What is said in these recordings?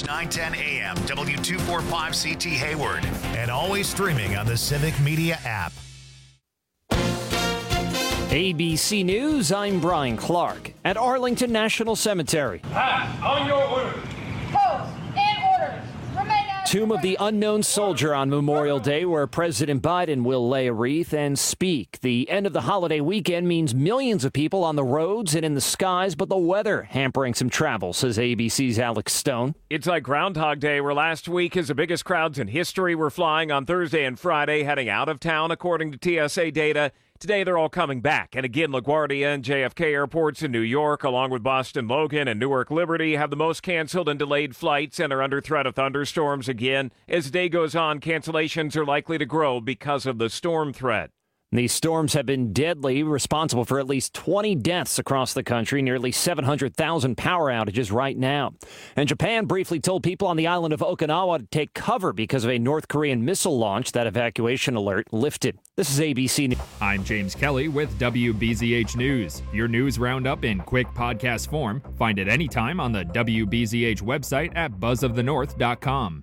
910 AM, W245CT Hayward, and always streaming on the Civic Media app. ABC News, I'm Brian Clark at Arlington National Cemetery. On your order. Post and orders. Remain as Tomb of the Unknown Soldier on Memorial Day, where President Biden will lay a wreath and speak. The end of the holiday weekend means millions of people on the roads and in the skies, but the weather hampering some travel, says ABC's Alex Stone. It's like Groundhog Day, where last week is the biggest crowds in history were flying on Thursday and Friday, heading out of town, according to TSA data. Today, they're all coming back. And again, LaGuardia and JFK airports in New York, along with Boston Logan and Newark Liberty, have the most canceled and delayed flights and are under threat of thunderstorms again. As the day goes on, cancellations are likely to grow because of the storm threat. These storms have been deadly, responsible for at least 20 deaths across the country, nearly 700,000 power outages right now. And Japan briefly told people on the island of Okinawa to take cover because of a North Korean missile launch. That evacuation alert lifted. This is ABC News. I'm James Kelly with WBZH News. Your news roundup in quick podcast form. Find it anytime on the WBZH website at buzzofthenorth.com.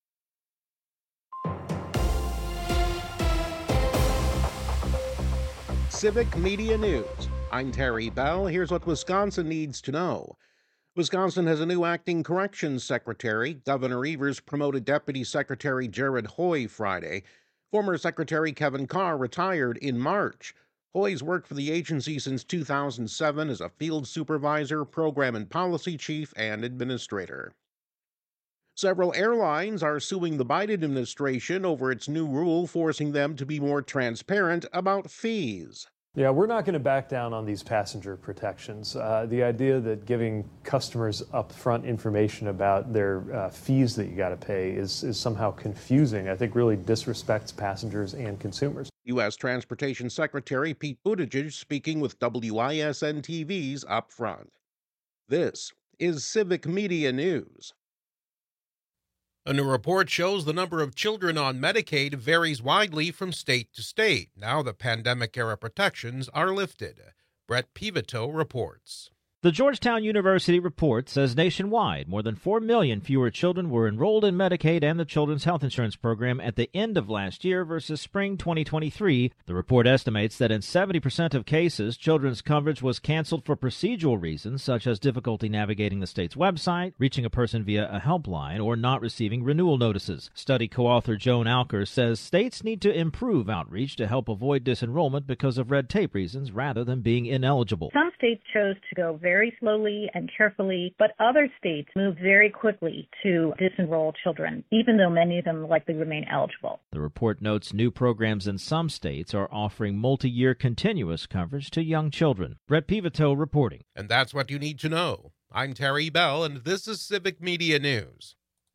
Civic Media News. I'm Terry Bell. Here's what Wisconsin needs to know. Wisconsin has a new acting corrections secretary. Governor Evers promoted Deputy Secretary Jared Hoy Friday. Former Secretary Kevin Carr retired in March. Hoy's worked for the agency since 2007 as a field supervisor, program and policy chief, and administrator. Several airlines are suing the Biden administration over its new rule forcing them to be more transparent about fees. Yeah, we're not going to back down on these passenger protections. The idea that giving customers upfront information about their fees that you got to pay is somehow confusing, I think really disrespects passengers and consumers. U.S. Transportation Secretary Pete Buttigieg speaking with WISN-TV's Upfront. This is Civic Media News. A new report shows the number of children on Medicaid varies widely from state to state. Now the pandemic-era protections are lifted. Brett Pivito reports. The Georgetown University report says nationwide, more than 4 million fewer children were enrolled in Medicaid and the Children's Health Insurance Program at the end of last year versus spring 2023. The report estimates that in 70% of cases, children's coverage was canceled for procedural reasons, such as difficulty navigating the state's website, reaching a person via a helpline, or not receiving renewal notices. Study co-author Joan Alker says states need to improve outreach to help avoid disenrollment because of red tape reasons rather than being ineligible. Some states chose to go very slowly and carefully, but other states moved very quickly to disenroll children, even though many of them likely remain eligible. The report notes new programs in some states are offering multi-year continuous coverage to young children. Brett Pivito reporting. And that's what you need to know. I'm Terry Bell, and this is Civic Media News.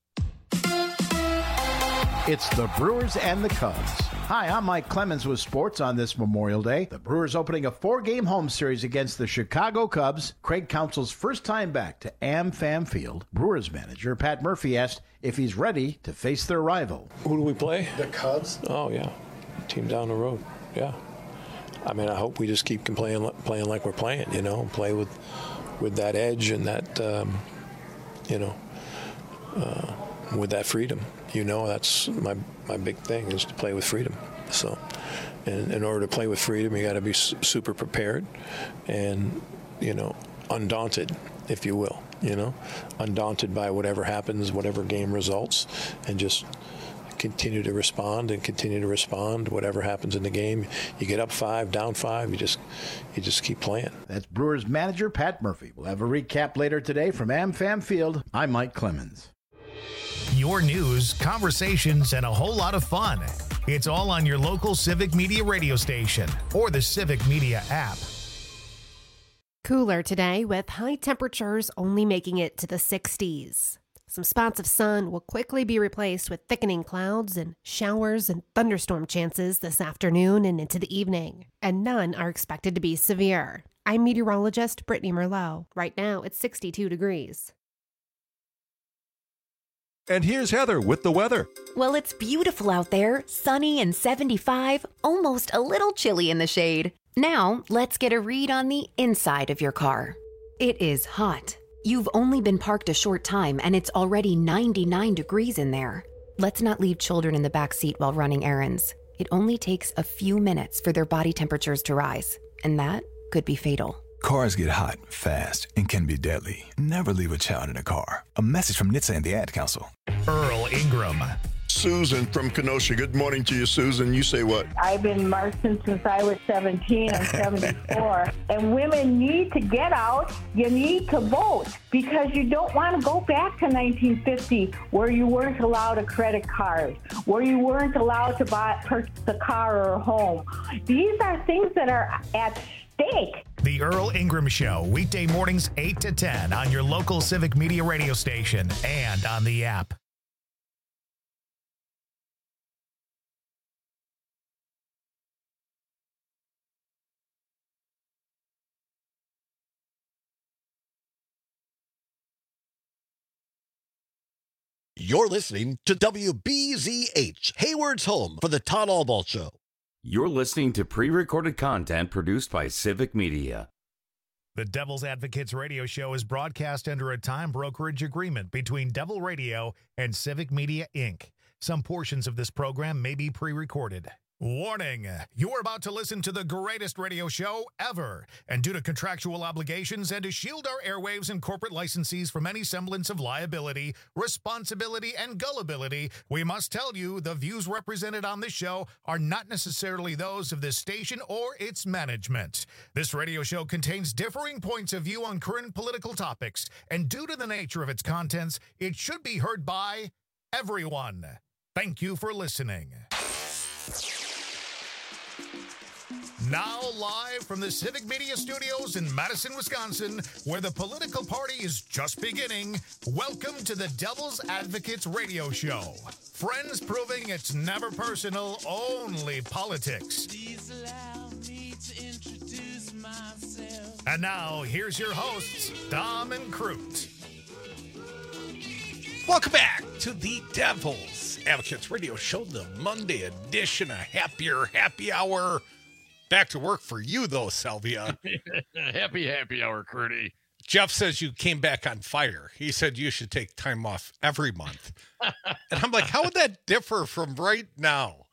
It's the Brewers and the Cubs. Hi, I'm Mike Clemens with sports on this Memorial Day. The Brewers opening a 4-game home series against the Chicago Cubs. Craig Counsell's first time back to AmFam Field. Brewers manager Pat Murphy asked if he's ready to face their rival. Who do we play? The Cubs. Oh, yeah. Team down the road. Yeah. I mean, I hope we just keep playing like we're playing, you know, play with that edge and that, with that freedom. You know, that's my big thing is to play with freedom. So, and in order to play with freedom, you got to be super prepared and, undaunted, if you will, undaunted by whatever happens, whatever game results, and just continue to respond whatever happens in the game. You get up 5, down 5, you just keep playing. That's Brewers manager Pat Murphy. We'll have a recap later today from AmFam Field. I'm Mike Clemens. Your news, conversations, and a whole lot of fun. It's all on your local Civic Media radio station or the Civic Media app. Cooler today with high temperatures only making it to the 60s. Some spots of sun will quickly be replaced with thickening clouds and showers and thunderstorm chances this afternoon and into the evening. And none are expected to be severe. I'm meteorologist Brittany Merlot. Right now it's 62 degrees. And here's Heather with the weather. Well, it's beautiful out there, sunny and 75, almost a little chilly in the shade. Now, let's get a read on the inside of your car. It is hot. You've only been parked a short time and it's already 99 degrees in there. Let's not leave children in the back seat while running errands. It only takes a few minutes for their body temperatures to rise, and that could be fatal. Cars get hot, fast, and can be deadly. Never leave a child in a car. A message from NHTSA and the Ad Council. Earl Ingram. Susan from Kenosha. Good morning to you, Susan. You say what? I've been marching since I was 17. I'm 74. And women need to get out. You need to vote because you don't want to go back to 1950 where you weren't allowed a credit card, where you weren't allowed to purchase a car or a home. These are things that are at stake. The Earl Ingram Show, weekday mornings 8 to 10 on your local Civic Media radio station and on the app. You're listening to WBZH, Hayward's home for the Todd Albaugh Show. You're listening to pre-recorded content produced by Civic Media. The Devil's Advocates radio show is broadcast under a time brokerage agreement between Devil Radio and Civic Media, Inc. Some portions of this program may be pre-recorded. Warning, you're about to listen to the greatest radio show ever. And due to contractual obligations and to shield our airwaves and corporate licensees from any semblance of liability, responsibility, and gullibility, we must tell you the views represented on this show are not necessarily those of this station or its management. This radio show contains differing points of view on current political topics, and due to the nature of its contents, it should be heard by everyone. Thank you for listening. Now live from the Civic Media Studios in Madison, Wisconsin, where the political party is just beginning, welcome to the Devil's Advocates radio show. Friends proving it's never personal, only politics. Please allow me to introduce myself. And now, here's your hosts, Dom and Crute. Welcome back to the Devil's Advocates radio show, the Monday edition, a happier happy hour. Back to work for you, though, Salvia. happy hour, Curdy. Jeff says you came back on fire. He said you should take time off every month. And I'm like, how would that differ from right now?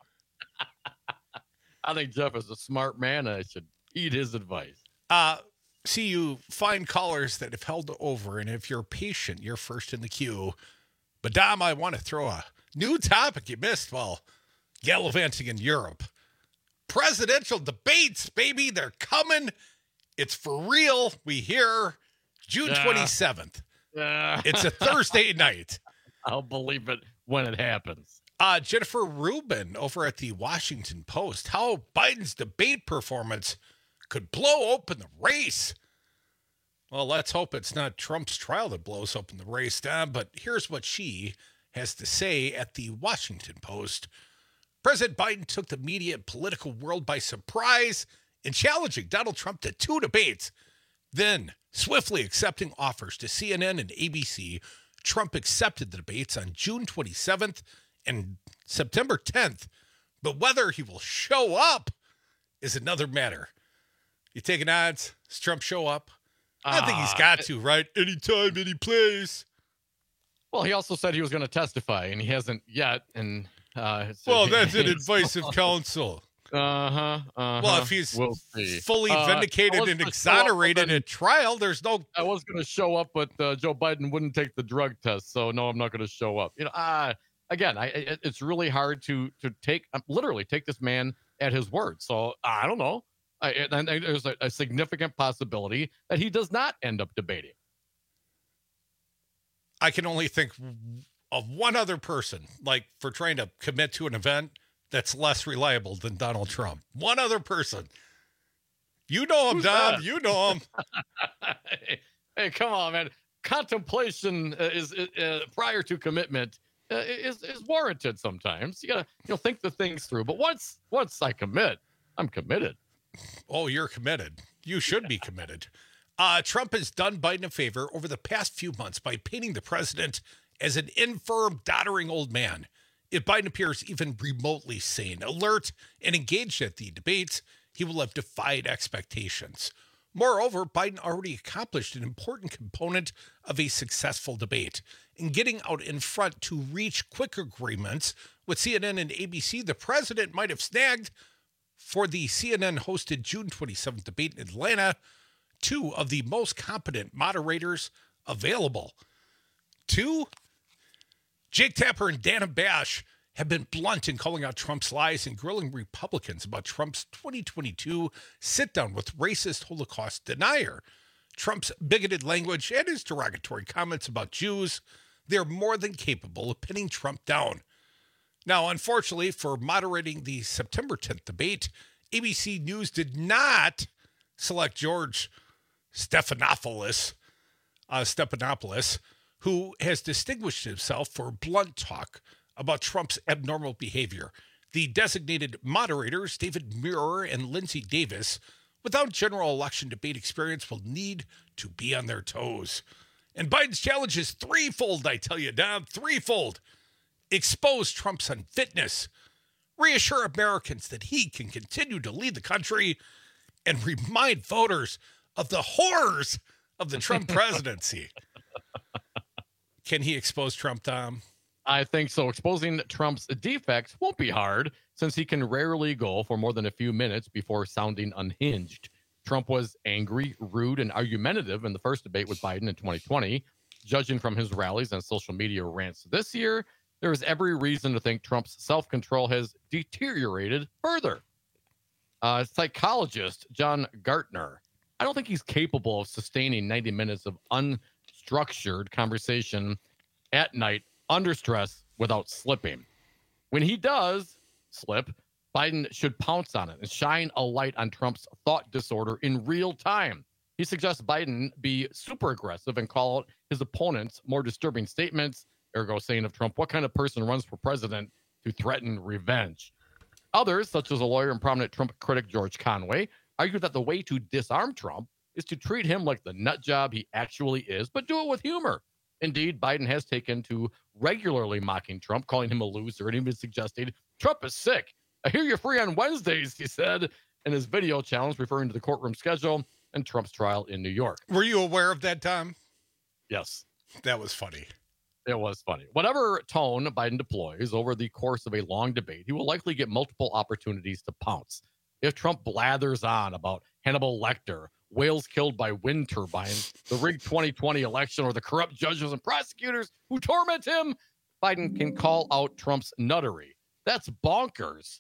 I think Jeff is a smart man, and I should heed his advice. See, you find callers that have held over, and if you're patient, you're first in the queue. But, Dom, I want to throw a new topic you missed while gallivanting in Europe. Presidential debates, baby. They're coming. It's for real. We hear June 27th. It's a Thursday night. I'll believe it when it happens. Jennifer Rubin over at the Washington Post. How Biden's debate performance could blow open the race. Well, let's hope it's not Trump's trial that blows open the race, Don. But here's what she has to say at the Washington Post. President Biden took the media and political world by surprise in challenging Donald Trump to 2 debates. Then, swiftly accepting offers to CNN and ABC, Trump accepted the debates on June 27th and September 10th. But whether he will show up is another matter. You taking odds? Does Trump show up? I think he's got to, right? Anytime, any place. Well, he also said he was going to testify, and he hasn't yet. And well, that's an advice of counsel. Well, if he's fully vindicated and exonerated at trial, there's no. I was going to show up, but Joe Biden wouldn't take the drug test, so no, I'm not going to show up. You know, again, it's really hard to literally take this man at his word. So I don't know. And there's a significant possibility that he does not end up debating. I can only think of one other person, like for trying to commit to an event that's less reliable than Donald Trump. One other person. You know him, Dom. You know him. Hey, come on, man. Contemplation is prior to commitment is warranted sometimes. You gotta think the things through. But once I commit, I'm committed. Oh, you're committed. You should be committed. Trump has done Biden a favor over the past few months by painting the president as an infirm, doddering old man. If Biden appears even remotely sane, alert, and engaged at the debates, he will have defied expectations. Moreover, Biden already accomplished an important component of a successful debate. In getting out in front to reach quick agreements with CNN and ABC, the president might have snagged, for the CNN-hosted June 27th debate in Atlanta, two of the most competent moderators available. Two, Jake Tapper and Dana Bash have been blunt in calling out Trump's lies and grilling Republicans about Trump's 2022 sit-down with racist Holocaust denier. Trump's bigoted language and his derogatory comments about Jews, they're more than capable of pinning Trump down. Now, unfortunately, for moderating the September 10th debate, ABC News did not select George Stephanopoulos, who has distinguished himself for blunt talk about Trump's abnormal behavior. The designated moderators, David Muir and Lindsey Davis, without general election debate experience, will need to be on their toes. And Biden's challenge is threefold, I tell you, Dom, threefold. Expose Trump's unfitness, reassure Americans that he can continue to lead the country, and remind voters of the horrors of the Trump presidency. Can he expose Trump, Tom? I think so. Exposing Trump's defects won't be hard, since he can rarely go for more than a few minutes before sounding unhinged. Trump was angry, rude, and argumentative in the first debate with Biden in 2020. Judging from his rallies and social media rants this year, there is every reason to think Trump's self-control has deteriorated further. Psychologist John Gartner, I don't think he's capable of sustaining 90 minutes of unstructured conversation at night under stress without slipping. When he does slip, Biden should pounce on it and shine a light on Trump's thought disorder in real time. He suggests Biden be super aggressive and call out his opponents more disturbing statements, ergo saying of Trump, what kind of person runs for president to threaten revenge? Others, such as a lawyer and prominent Trump critic George Conway, argue that the way to disarm Trump is to treat him like the nut job he actually is, but do it with humor. Indeed, Biden has taken to regularly mocking Trump, calling him a loser, and even suggesting Trump is sick. I hear you're free on Wednesdays, he said in his video challenge, referring to the courtroom schedule and Trump's trial in New York. Were you aware of that, Tom? Yes. That was funny. It was funny. Whatever tone Biden deploys over the course of a long debate, he will likely get multiple opportunities to pounce. If Trump blathers on about Hannibal Lecter, whales killed by wind turbines, the rigged 2020 election, or the corrupt judges and prosecutors who torment him, Biden can call out Trump's nuttery. That's bonkers.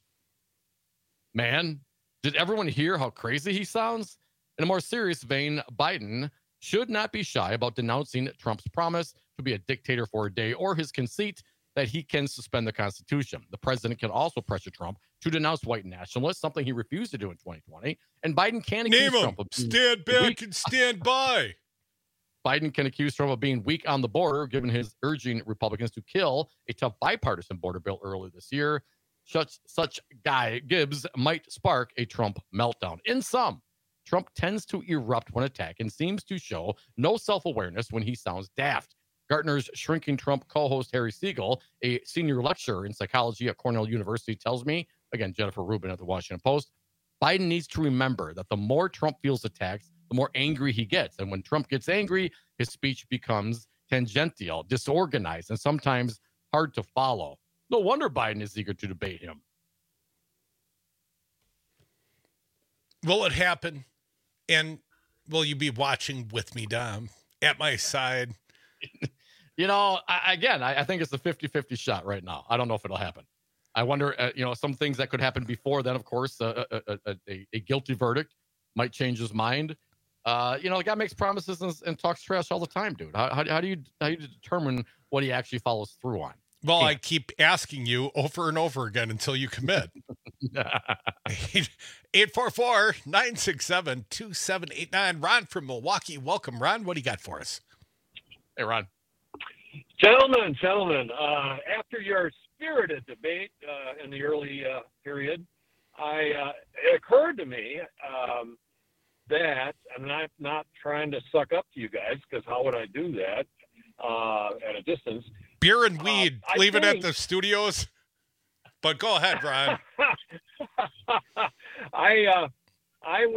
Man, did everyone hear how crazy he sounds? In a more serious vein, Biden should not be shy about denouncing Trump's promise to be a dictator for a day or his conceit that he can suspend the Constitution. The president can also pressure Trump to denounce white nationalists, something he refused to do in 2020. And Biden can accuse Trump of stand back and stand by. Biden can accuse Trump of being weak on the border, given his urging Republicans to kill a tough bipartisan border bill earlier this year. Such Guy Gibbs might spark a Trump meltdown. In sum, Trump tends to erupt when attacked and seems to show no self-awareness when he sounds daft. Gartner's Shrinking Trump co-host Harry Siegel, a senior lecturer in psychology at Cornell University, tells me, again, Jennifer Rubin at the Washington Post, Biden needs to remember that the more Trump feels attacked, the more angry he gets. And when Trump gets angry, his speech becomes tangential, disorganized, and sometimes hard to follow. No wonder Biden is eager to debate him. Will it happen? And will you be watching with me, Dom, at my side? You know, I think it's a 50-50 shot right now. I don't know if it'll happen. I wonder, some things that could happen before then, of course, a guilty verdict might change his mind. The guy makes promises and talks trash all the time, dude. How do you determine what he actually follows through on? Well, I keep asking you over and over again until you commit. 844-967-2789. Ron from Milwaukee. Welcome, Ron. What do you got for us? Hey, Ron. Gentlemen, after your spirited debate in the early period, it occurred to me that, and I'm not trying to suck up to you guys, because how would I do that at a distance? Beer and weed, leave it at the studios. But go ahead, Ron. I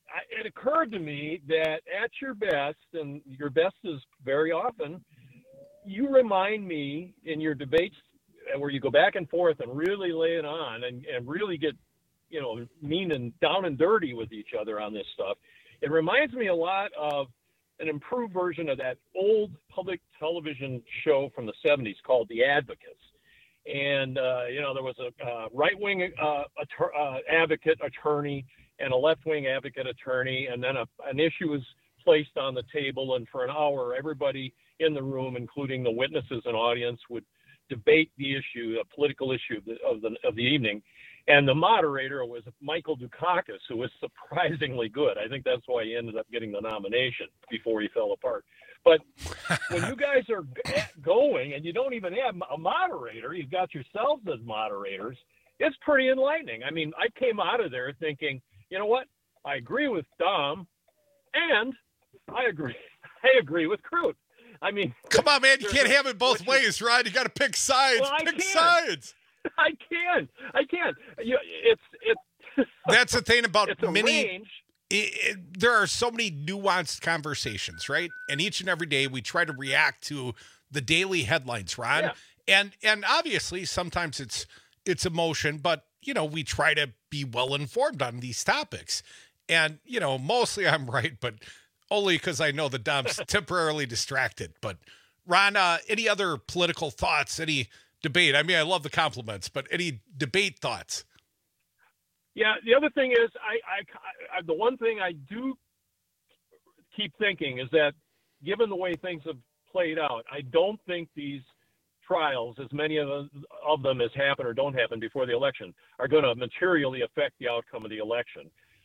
it occurred to me that at your best, and your best is very often, you remind me in your debates where you go back and forth and really lay it on and really get, mean and down and dirty with each other on this stuff. It reminds me a lot of an improved version of that old public television show from the 70s called The Advocates. And, there was a right-wing advocate attorney and a left-wing advocate attorney, and then an issue was placed on the table, and for an hour, everybody in the room, including the witnesses and audience, would debate the issue, a political issue of the evening. And the moderator was Michael Dukakis, who was surprisingly good. I think that's why he ended up getting the nomination before he fell apart. But when you guys are going and you don't even have a moderator, you've got yourselves as moderators, it's pretty enlightening. I mean, I came out of there thinking, you know what? I agree with Dom, and I agree with Crute. I mean, come on, man, you can't have it both ways, right? You got to pick sides. Well, pick sides. I can. It's that's the thing about mini. Range. There are so many nuanced conversations, right? And each and every day we try to react to the daily headlines, Ron. Yeah. And obviously sometimes it's emotion, but we try to be well informed on these topics. And mostly I'm right, but only because I know that Dom's temporarily distracted. But Ron, any other political thoughts? Any debate? I mean, I love the compliments, but any debate thoughts? Yeah, the other thing is, I the one thing I do keep thinking is that, given the way things have played out, I don't think these trials, as many of them as happen or don't happen before the election, are going to materially affect the outcome of the election.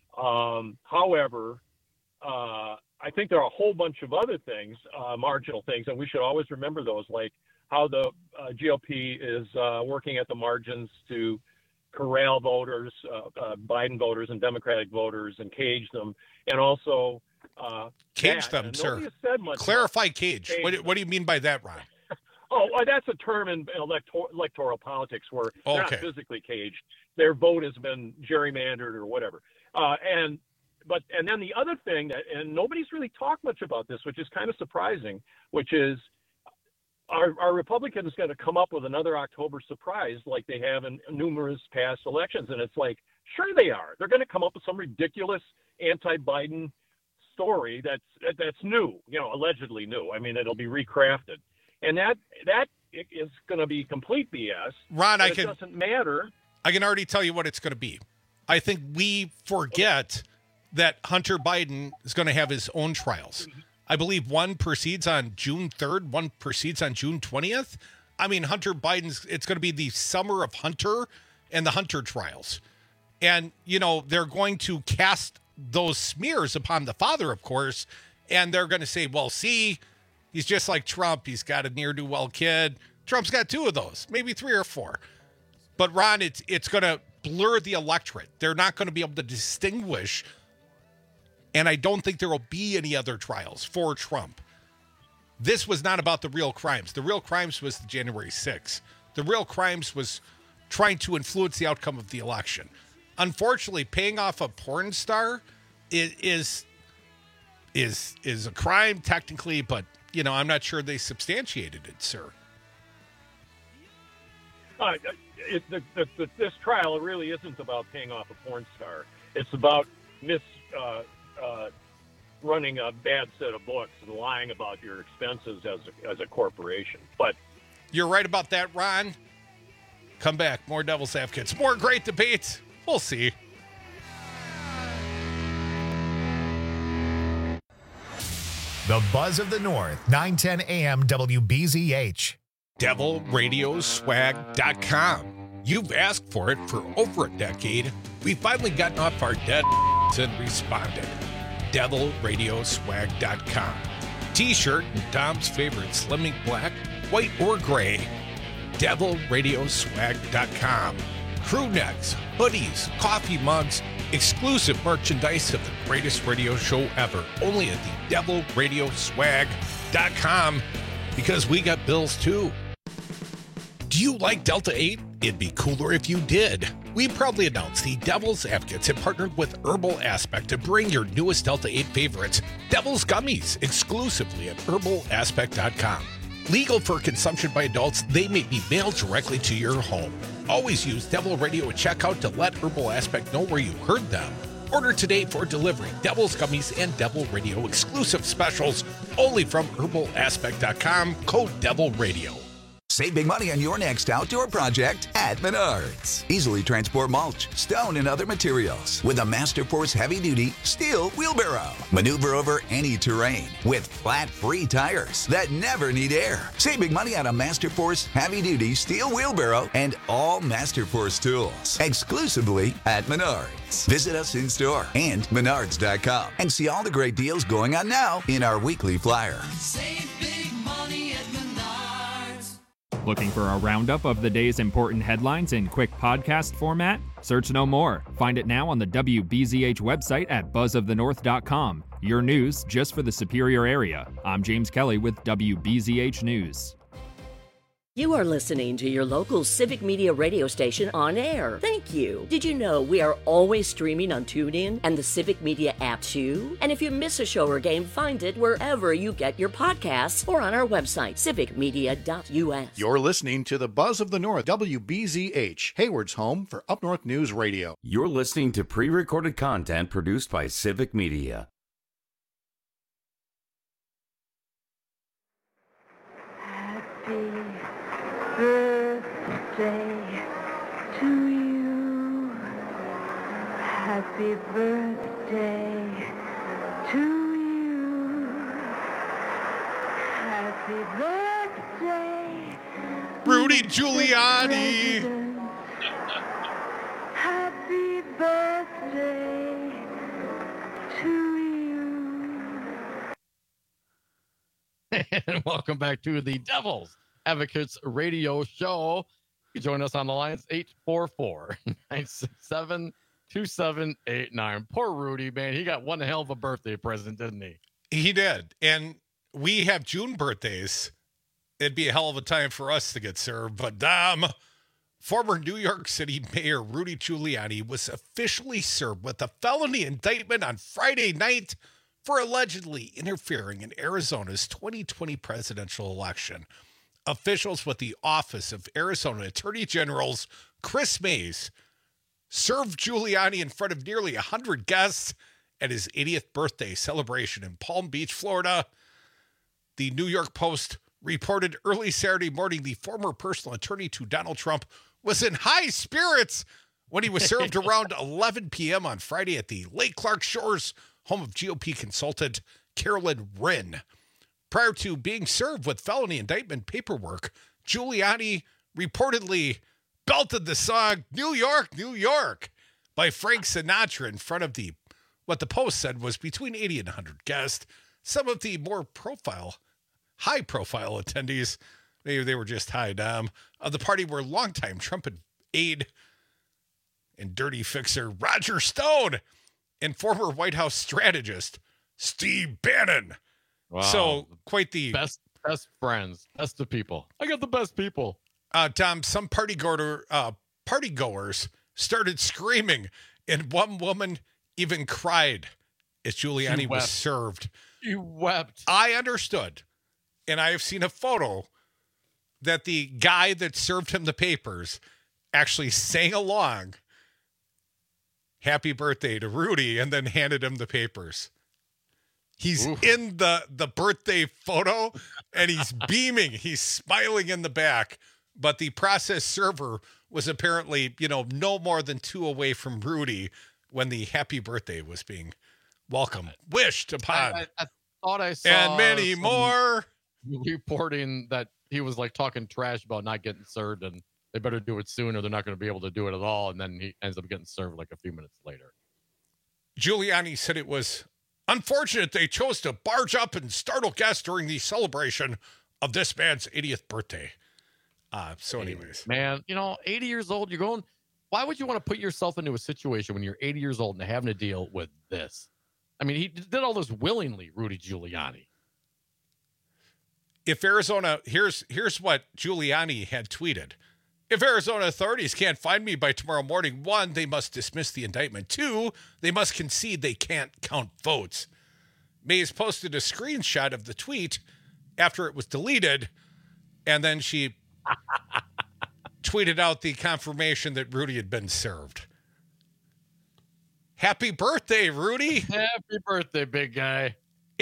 However, I think there are a whole bunch of other things, marginal things, and we should always remember those, like how the GOP is working at the margins to corral voters, Biden voters and Democratic voters, and cage them, and also cage them, sir. Clarify cage. What do you mean by that, Ron? Oh, that's a term in electoral politics where they're not physically caged. Their vote has been gerrymandered or whatever. And then the other thing and nobody's really talked much about this, which is kind of surprising, which is, Are Republicans going to come up with another October surprise like they have in numerous past elections? And it's like, sure they are. They're going to come up with some ridiculous anti-Biden story that's new, allegedly new. I mean, it'll be recrafted, and that is going to be complete BS. Ron, it doesn't matter. I can already tell you what it's going to be. I think we forget that Hunter Biden is going to have his own trials. I believe one proceeds on June 3rd, one proceeds on June 20th. I mean, Hunter Biden's, it's going to be the summer of Hunter and the Hunter trials. And, they're going to cast those smears upon the father, of course, and they're going to say, well, see, he's just like Trump. He's got a ne'er-do-well kid. Trump's got 2 of those, maybe 3 or 4. But, Ron, it's going to blur the electorate. They're not going to be able to distinguish. And I don't think there will be any other trials for Trump. This was not about the real crimes. The real crimes was the January 6th. The real crimes was trying to influence the outcome of the election. Unfortunately, paying off a porn star is a crime technically, but I'm not sure they substantiated it, sir. This trial really isn't about paying off a porn star. It's about running a bad set of books and lying about your expenses as a corporation. But you're right about that, Ron. Come back. More Devil's Advocates. More great debates. We'll see. The Buzz of the North, 910 AM WBZH. DevilRadioswag.com. You've asked for it for over a decade. We've finally gotten off our dead and responded. DevilRadioswag.com. T-shirt and Dom's favorite Slimming Black, white or gray. DevilRadioswag.com. Crew necks, hoodies, coffee mugs, exclusive merchandise of the greatest radio show ever. Only at the DevilRadioswag.com, because we got bills too. Do you like Delta 8? It'd be cooler if you did. We proudly announce the Devil's Advocates have partnered with Herbal Aspect to bring your newest Delta 8 favorites, Devil's Gummies, exclusively at herbalaspect.com. Legal for consumption by adults, they may be mailed directly to your home. Always use Devil Radio at checkout to let Herbal Aspect know where you heard them. Order today for delivery. Devil's Gummies and Devil Radio exclusive specials only from herbalaspect.com, code Devil Radio. Save big money on your next outdoor project at Menards. Easily transport mulch, stone, and other materials with a Masterforce heavy-duty steel wheelbarrow. Maneuver over any terrain with flat-free tires that never need air. Save big money on a Masterforce heavy-duty steel wheelbarrow and all Masterforce tools exclusively at Menards. Visit us in-store and menards.com and see all the great deals going on now in our weekly flyer. Save big money at Menards. Looking for a roundup of the day's important headlines in quick podcast format? Search no more. Find it now on the WBZH website at buzzofthenorth.com. Your news just for the Superior area. I'm James Kelly with WBZH News. You are listening to your local Civic Media radio station on air. Thank you. Did you know we are always streaming on TuneIn and the Civic Media app too? And if you miss a show or game, find it wherever you get your podcasts or on our website, civicmedia.us. You're listening to the Buzz of the North, WBZH, Hayward's home for Up North News Radio. You're listening to pre-recorded content produced by Civic Media. Birthday to you. Happy birthday to you. Happy birthday, Rudy Giuliani. Happy birthday to you. And welcome back to the Devil's Advocates Radio Show. You can join us on the lines 844-967-2789. Poor Rudy, man. He got one hell of a birthday present, didn't he? He did. And we have June birthdays. It'd be a hell of a time for us to get served. But former New York City Mayor Rudy Giuliani was officially served with a felony indictment on Friday night for allegedly interfering in Arizona's 2020 presidential election. Officials with the Office of Arizona Attorney General's Chris Mays served Giuliani in front of nearly 100 guests at his 80th birthday celebration in Palm Beach, Florida. The New York Post reported early Saturday morning the former personal attorney to Donald Trump was in high spirits when he was served around 11 p.m. on Friday at the Lake Clark Shores home of GOP consultant Carolyn Wren. Prior to being served with felony indictment paperwork, Giuliani reportedly belted the song New York, New York by Frank Sinatra in front of what the Post said was between 80 and 100 guests. Some of the more high-profile attendees, maybe they were just high dom, of the party were longtime Trump aide and dirty fixer Roger Stone and former White House strategist Steve Bannon. Wow. So quite the best friends, best of people. I got the best people. Tom, some partygoers started screaming, and one woman even cried as Giuliani was served. She wept. I understood, and I have seen a photo that the guy that served him the papers actually sang along "Happy Birthday" to Rudy and then handed him the papers. He's in the birthday photo, and he's beaming. He's smiling in the back. But the process server was apparently, no more than 2 away from Rudy when the happy birthday was being wished upon. I thought I saw and many more reporting that he was like talking trash about not getting served, and they better do it soon or they're not going to be able to do it at all. And then he ends up getting served like a few minutes later. Giuliani said it was unfortunate they chose to barge up and startle guests during the celebration of this man's 80th birthday. Anyways. Man, 80 years old, why would you want to put yourself into a situation when you're 80 years old and having to deal with this? I mean, he did all this willingly, Rudy Giuliani. If Arizona, here's what Giuliani had tweeted. If Arizona authorities can't find me by tomorrow morning, 1, they must dismiss the indictment. 2, they must concede they can't count votes. Mays posted a screenshot of the tweet after it was deleted, and then she tweeted out the confirmation that Rudy had been served. Happy birthday, Rudy. Happy birthday, big guy.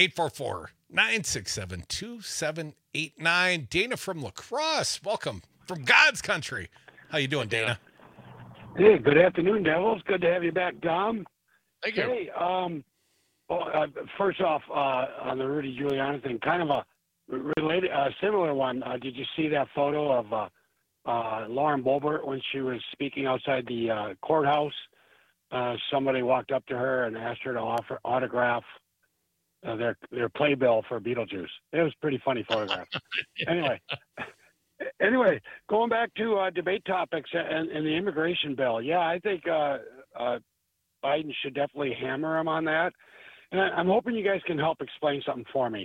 844-967-2789. Dana from La Crosse. Welcome from God's country. How you doing, Dana? Hey, good afternoon, Devils. Good to have you back, Dom. Thank you. Hey, first off, on the Rudy Giuliani thing, kind of a related, similar one. Did you see that photo of Lauren Boebert when she was speaking outside the courthouse? Somebody walked up to her and asked her to autograph their playbill for Beetlejuice. It was a pretty funny photograph. Anyway, going back to debate topics and the immigration bill. Yeah, I think Biden should definitely hammer him on that. And I'm hoping you guys can help explain something for me.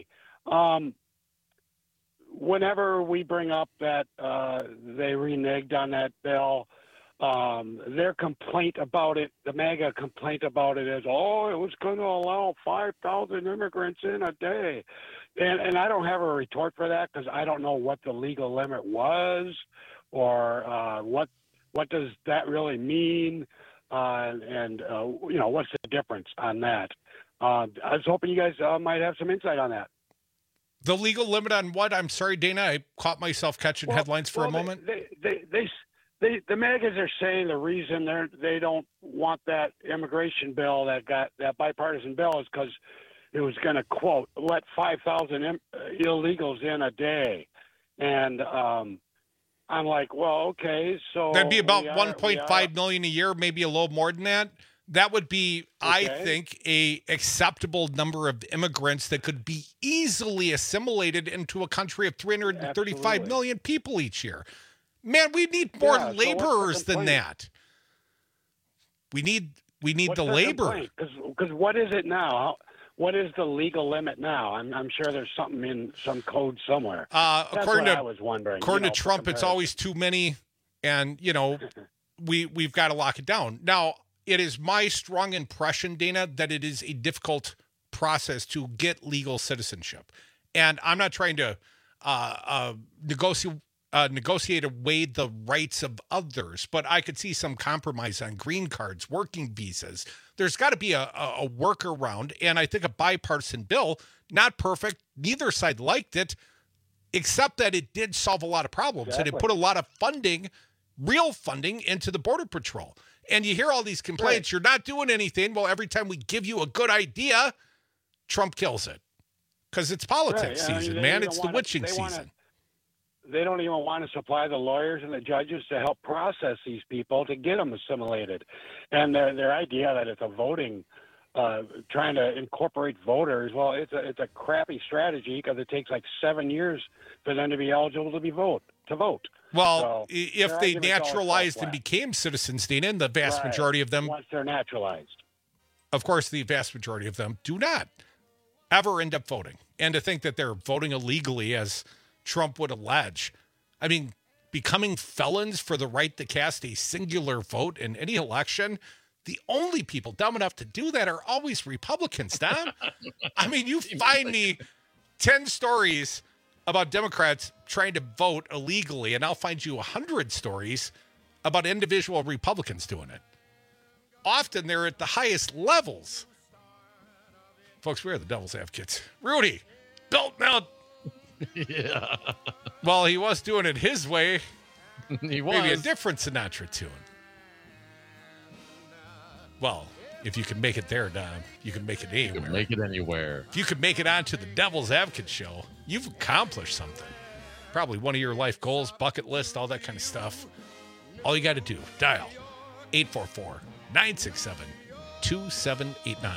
Whenever we bring up that they reneged on that bill, their complaint about it, the MAGA complaint about it is, it was going to allow 5,000 immigrants in a day. And I don't have a retort for that because I don't know what the legal limit was or what does that really mean and what's the difference on that. I was hoping you guys might have some insight on that. The legal limit on what? I'm sorry, Dana. I caught myself catching headlines for a moment. The MAGAs are saying the reason they don't want that immigration bill, that bipartisan bill, is because it was going to, quote, let 5,000 illegals in a day. And I'm like, well, okay, so that'd be about 1.5 million a year, maybe a little more than that. That would be, I think, a acceptable number of immigrants that could be easily assimilated into a country of 335 million people each year. Man, we need more laborers than that. We need the labor. Because what is it now? What is the legal limit now? I'm sure there's something in some code somewhere. According to, I was wondering. According to Trump, it's always too many, and we've got to lock it down. Now, it is my strong impression, Dana, that it is a difficult process to get legal citizenship, and I'm not trying to negotiate away the rights of others, but I could see some compromise on green cards, working visas. There's got to be a workaround, and I think a bipartisan bill, not perfect, neither side liked it, except that it did solve a lot of problems, and it put a lot of funding, real funding, into the Border Patrol. And you hear all these complaints, You're not doing anything. Well, every time we give you a good idea, Trump kills it. Because it's politics season, man. It's the witching season. They don't even want to supply the lawyers and the judges to help process these people to get them assimilated. And their idea that it's a voting, trying to incorporate voters, well, it's a crappy strategy because it takes like 7 years for them to be eligible to vote. Well, if they naturalized and became citizens, Dana, and the vast majority of them, once they're naturalized, of course, the vast majority of them do not ever end up voting. And to think that they're voting illegally, as Trump would allege, I mean, becoming felons for the right to cast a singular vote in any election, the only people dumb enough to do that are always Republicans, Dom. I mean, you find me 10 stories about Democrats trying to vote illegally, and I'll find you 100 stories about individual Republicans doing it. Often they're at the highest levels. Folks, we're the Devil's Advocates. Rudy, belt mount. Yeah. Well, he was doing it his way. He was. Maybe a different Sinatra tune. Well, if you can make it there, Dom, you can make it anywhere. You can make it anywhere. If you could make it onto the Devil's Advocate show, you've accomplished something. Probably one of your life goals, bucket list, all that kind of stuff. All you got to do, dial 844-967-2789.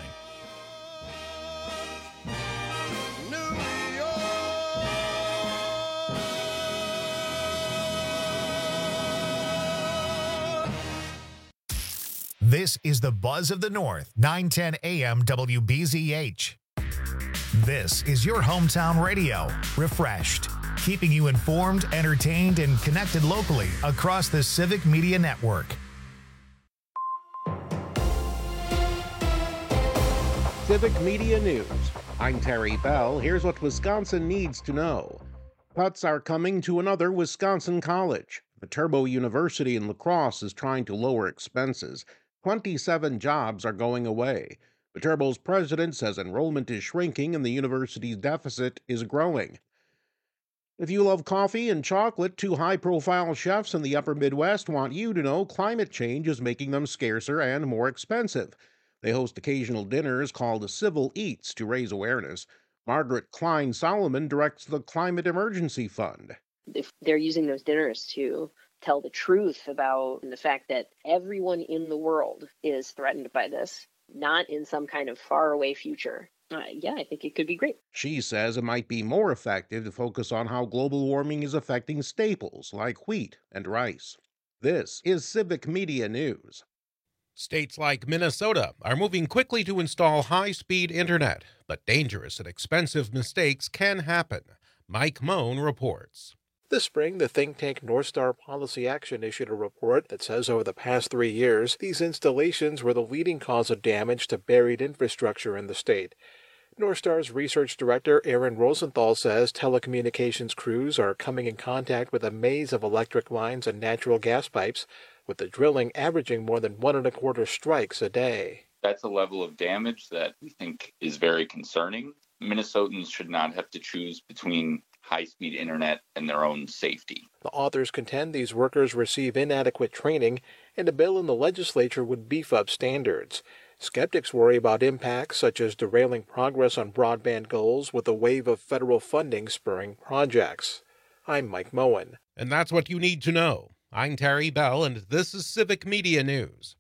This is the Buzz of the North, 910 AM WBZH. This is your hometown radio, refreshed. keeping you informed, entertained, and connected locally across the Civic Media Network. Civic Media News. I'm Terry Bell. Here's what Wisconsin needs to know. Cuts are coming to another Wisconsin college. Viterbo University in La Crosse is trying to lower expenses. 27 jobs are going away. Viterbo's president says enrollment is shrinking and the university's deficit is growing. If you love coffee and chocolate, two high-profile chefs in the upper Midwest want you to know climate change is making them scarcer and more expensive. They host occasional dinners called Civil Eats to raise awareness. Margaret Klein Solomon directs the Climate Emergency Fund. If they're using those dinners to tell the truth about the fact that everyone in the world is threatened by this, not in some kind of faraway future, I think it could be great. She says it might be more effective to focus on how global warming is affecting staples like wheat and rice. This is Civic Media News. States like Minnesota are moving quickly to install high-speed internet, but dangerous and expensive mistakes can happen. Mike Moan reports. This spring, the think tank North Star Policy Action issued a report that says over the past 3 years, these installations were the leading cause of damage to buried infrastructure in the state. North Star's research director Aaron Rosenthal says telecommunications crews are coming in contact with a maze of electric lines and natural gas pipes, with the drilling averaging more than 1.25 strikes a day. That's a level of damage that we think is very concerning. Minnesotans should not have to choose between high-speed internet and their own safety. The authors contend these workers receive inadequate training, and a bill in the legislature would beef up standards. Skeptics worry about impacts such as derailing progress on broadband goals with a wave of federal funding spurring projects. I'm Mike Moen. And that's what you need to know. I'm Terry Bell, and this is Civic Media News.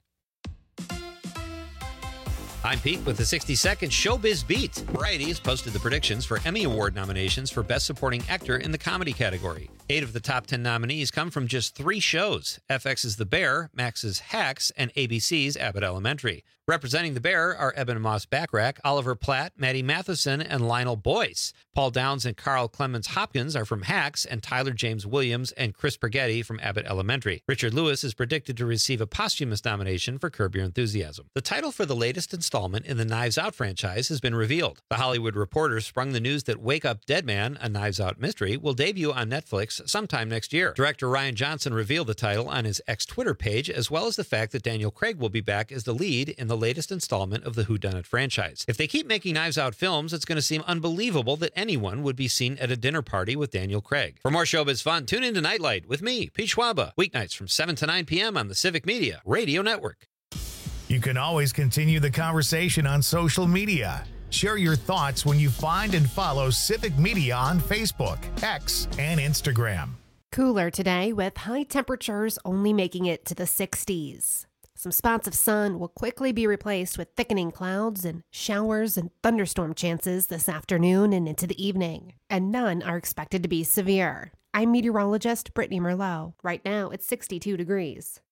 I'm Pete with the 60-second Showbiz Beat. Variety has posted the predictions for Emmy Award nominations for Best Supporting Actor in the comedy category. 8 of the top 10 nominees come from just 3 shows: FX's The Bear, Max's Hacks, and ABC's Abbott Elementary. Representing The Bear are Eben Moss-Backrack, Oliver Platt, Maddie Matheson, and Lionel Boyce. Paul Downs and Carl Clemens Hopkins are from Hacks, and Tyler James Williams and Chris Spaghetti from Abbott Elementary. Richard Lewis is predicted to receive a posthumous nomination for Curb Your Enthusiasm. The title for the latest installment in the Knives Out franchise has been revealed. The Hollywood Reporter sprung the news that Wake Up Dead Man, a Knives Out mystery, will debut on Netflix sometime next year. Director Rian Johnson revealed the title on his X-Twitter page, as well as the fact that Daniel Craig will be back as the lead in the latest installment of the Whodunit franchise. If they keep making Knives Out films, it's going to seem unbelievable that anyone would be seen at a dinner party with Daniel Craig. For more showbiz fun, tune into Nightlight with me, Pete Schwaba, weeknights from 7 to 9 p.m. on the Civic Media Radio Network. You can always continue the conversation on social media. Share your thoughts when you find and follow Civic Media on Facebook, X, and Instagram. Cooler today with high temperatures only making it to the 60s. Some spots of sun will quickly be replaced with thickening clouds and showers and thunderstorm chances this afternoon and into the evening. And none are expected to be severe. I'm meteorologist Brittany Merlot. Right now it's 62 degrees.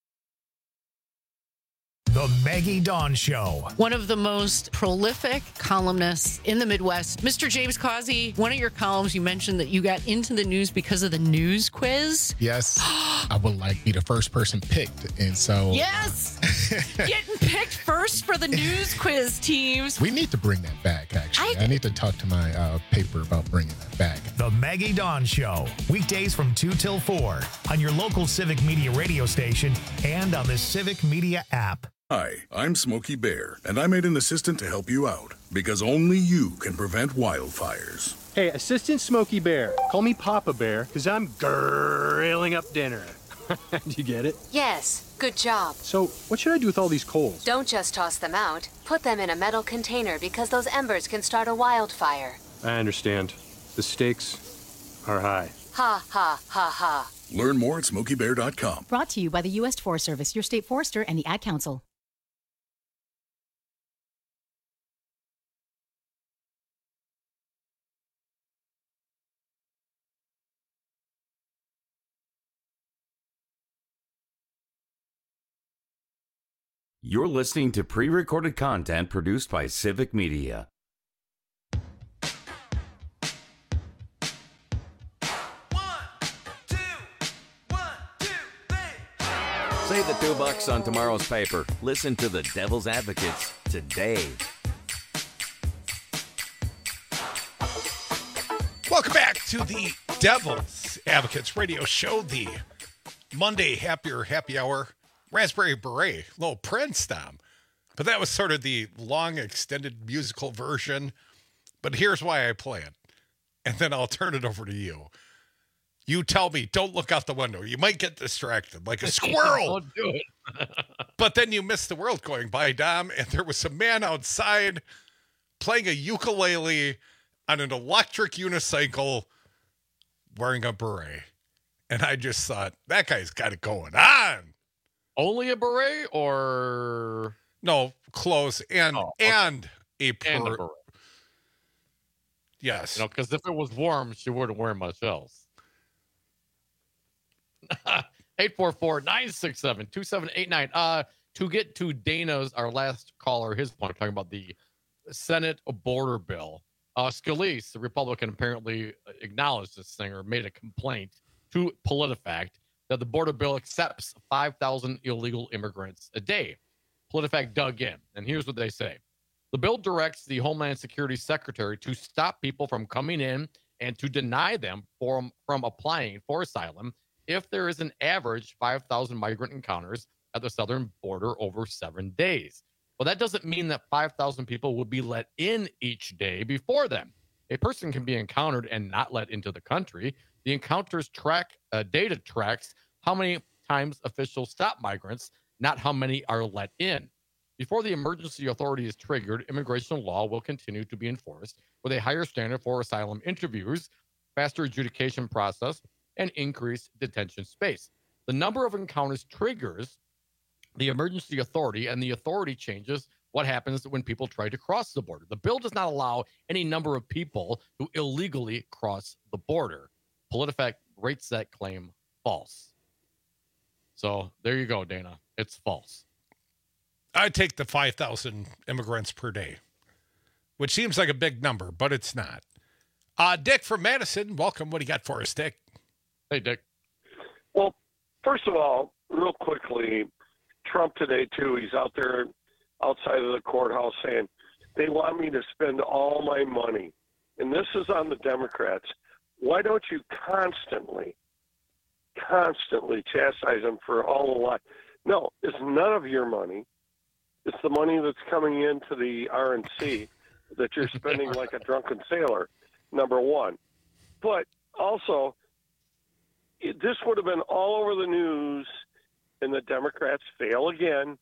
The Maggie Dawn Show. One of the most prolific columnists in the Midwest. Mr. James Causey, one of your columns, you mentioned that you got into the news because of the news quiz. Yes. I would like be the first person picked. And so... Yes! Getting picked first for the news quiz teams. We need to bring that back, actually. I need to talk to my paper about bringing that back. The Maggie Dawn Show. Weekdays from 2 till 4 on your local Civic Media radio station and on the Civic Media app. Hi, I'm Smokey Bear, and I made an assistant to help you out, because only you can prevent wildfires. Hey, Assistant Smokey Bear. Call me Papa Bear, because I'm grilling up dinner. Do you get it? Yes, good job. So, what should I do with all these coals? Don't just toss them out. Put them in a metal container, because those embers can start a wildfire. I understand. The stakes are high. Ha, ha, ha, ha. Learn more at SmokeyBear.com. Brought to you by the U.S. Forest Service, your state forester, and the Ad Council. You're listening to pre-recorded content produced by Civic Media. Save the $2 on tomorrow's paper. Listen to the Devil's Advocates today. Welcome back to the Devil's Advocates radio show, the Monday Happy Hour. Raspberry Beret, little Prince, Tom. But that was sort of the long, extended musical version. But here's why I play it. And then I'll turn it over to you. You tell me, don't look out the window. You might get distracted like a squirrel. Don't do it. But then you miss the world going by, Dom, and there was a man outside playing a ukulele on an electric unicycle wearing a beret. And I just thought, that guy's got it going on. Only a beret or no clothes and a beret. Yes, because if it was warm, she wouldn't wear much else. 844-967-2789. To get to Dana's, our last caller, his point talking about the Senate border bill. Scalise, the Republican, apparently acknowledged this thing or made a complaint to PolitiFact that the border bill accepts 5,000 illegal immigrants a day. PolitiFact dug in, and here's what they say. The bill directs the Homeland Security Secretary to stop people from coming in and to deny them from applying for asylum if there is an average 5,000 migrant encounters at the southern border over 7 days. Well, that doesn't mean that 5,000 people would be let in each day before then. A person can be encountered and not let into the country. The encounters data tracks how many times officials stop migrants, not how many are let in. Before the emergency authority is triggered, immigration law will continue to be enforced with a higher standard for asylum interviews, faster adjudication process, and increased detention space. The number of encounters triggers the emergency authority, and the authority changes what happens when people try to cross the border. The bill does not allow any number of people who illegally cross the border. PolitiFact rates that claim false. So there you go, Dana. It's false. I take the 5,000 immigrants per day, which seems like a big number, but it's not. Dick from Madison, welcome. What do you got for us, Dick? Hey, Dick. Well, first of all, real quickly, Trump today, too, he's out there outside of the courthouse saying, they want me to spend all my money. And this is on the Democrats. Why don't you constantly chastise them for all the lie? No, it's none of your money. It's the money that's coming into the RNC that you're spending like a drunken sailor, number one. But also, this would have been all over the news, and the Democrats fail again.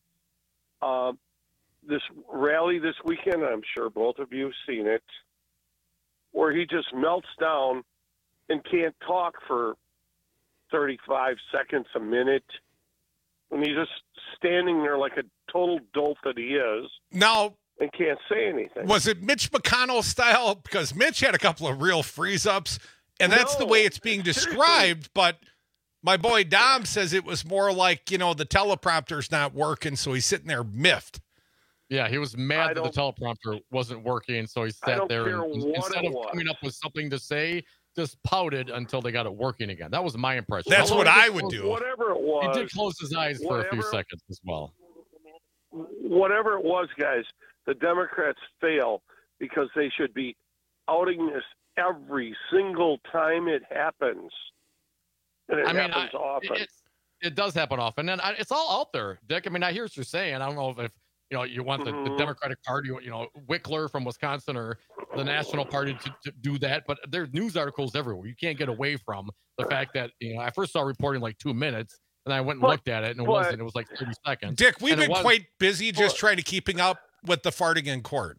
This rally this weekend, I'm sure both of you have seen it, where he just melts down and can't talk for 35 seconds, a minute, and he's just standing there like a total dolt that he is. Now, and can't say anything. Was it Mitch McConnell style? Because Mitch had a couple of real freeze-ups, and that's the way it's being described, but my boy Dom says it was more like, the teleprompter's not working, so he's sitting there miffed. Yeah, he was mad that the teleprompter wasn't working, so he sat there and instead of coming up with something to say, just pouted until they got it working again. That was my impression. That's what I would do. Whatever it was. He did close his eyes for a few seconds as well. Whatever it was, guys, the Democrats fail because they should be outing this every single time it happens. And it happens often. It does happen often. And it's all out there, Dick. I mean, I hear what you're saying. I don't know if you want the Democratic Party, Wickler from Wisconsin or the National Party to do that. But there's news articles everywhere. You can't get away from the fact that, I first saw reporting like 2 minutes, and I went and looked at it, and it wasn't. It was like 30 seconds. Dick, we've been quite busy just trying to keeping up with the farting in court.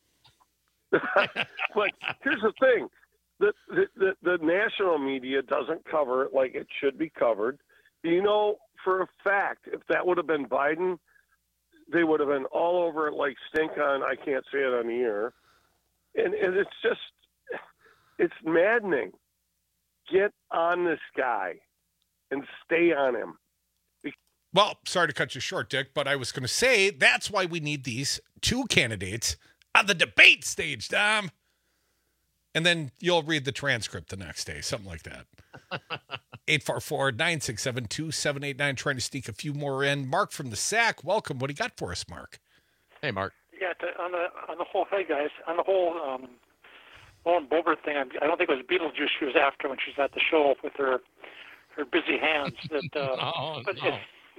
But here's the thing. The national media doesn't cover it like it should be covered. You know, for a fact, if that would have been Biden, they would have been all over it like stink on, I can't say it on the air. And it's just, it's maddening. Get on this guy and stay on him. Well, sorry to cut you short, Dick, but I was going to say that's why we need these two candidates on the debate stage, Dom. And then you'll read the transcript the next day, something like that. 844-967-2789, trying to sneak a few more in. Mark from the Sac, welcome. What do you got for us, Mark? Hey, Mark. Yeah, on the whole, hey guys, on the whole Lauren Boebert thing, I don't think it was Beetlejuice she was after when she's at the show with her busy hands. That, but no.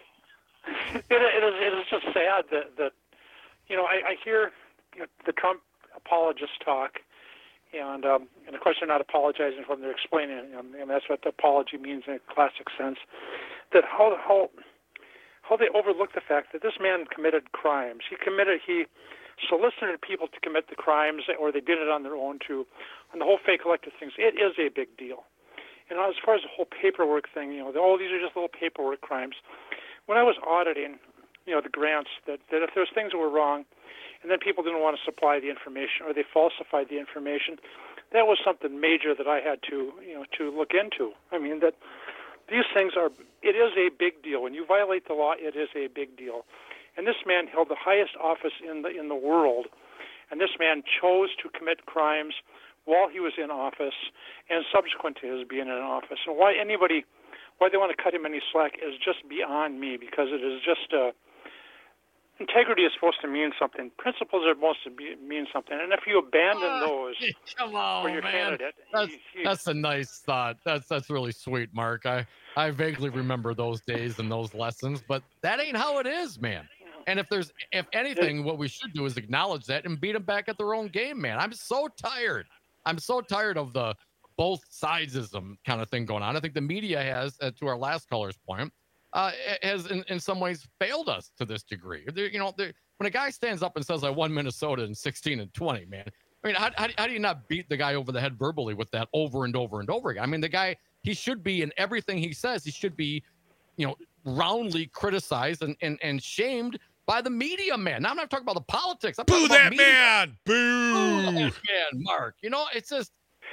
It is just sad that I hear the Trump apologists talk, and of course they're not apologizing for them; they're explaining it, and that's what the apology means in a classic sense. That how they overlook the fact that this man committed crimes. He solicited people to commit the crimes, or they did it on their own too. On the whole fake elected things, it is a big deal. And as far as the whole paperwork thing, these are just little paperwork crimes. When I was auditing, the grants, that if there's things that were wrong, and then people didn't want to supply the information or they falsified the information, that was something major that I had to look into. I mean, that these things it is a big deal. When you violate the law, it is a big deal. And this man held the highest office in the world, and this man chose to commit crimes while he was in office and subsequent to his being in office. And why they want to cut him any slack is just beyond me, because it is just integrity is supposed to mean something. Principles are supposed to mean something. And if you abandon those come on, for your man. candidate, That's a nice thought. That's really sweet, Mark. I vaguely remember those days and those lessons, but that ain't how it is, man. And if anything, what we should do is acknowledge that and beat them back at their own game, man. I'm so tired. I'm so tired of the both sidesism kind of thing going on. I think the media has, to our last caller's point, has in some ways failed us to this degree. When a guy stands up and says, I won Minnesota in 16 and 20, man, I mean, how do you not beat the guy over the head verbally with that over and over and over again? I mean, the guy, he should be, in everything he says, he should be, roundly criticized and shamed by the media, man. Now I'm not talking about the politics. I'm Boo that media. man! Boo that man, Mark. It's just,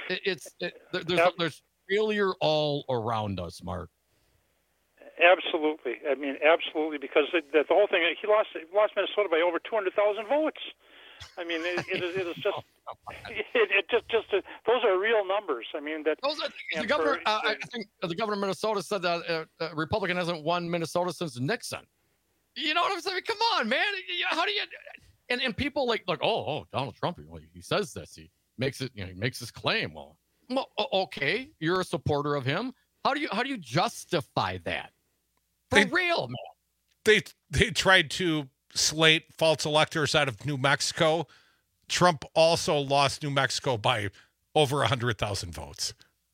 there's failure all around us, Mark. Absolutely. I mean, absolutely, because the whole thing, he lost Minnesota by over 200,000 votes. I mean, it is just, those are real numbers. I mean, that those are, the governor. I think the governor of Minnesota said that a Republican hasn't won Minnesota since Nixon. You know what I'm saying? Come on, man. How do you? And people like Donald Trump. He says this. He makes it. He makes this claim. Well, okay, you're a supporter of him. How do you justify that? For real, man. They tried to slate false electors out of New Mexico. Trump also lost New Mexico by over 100,000 votes.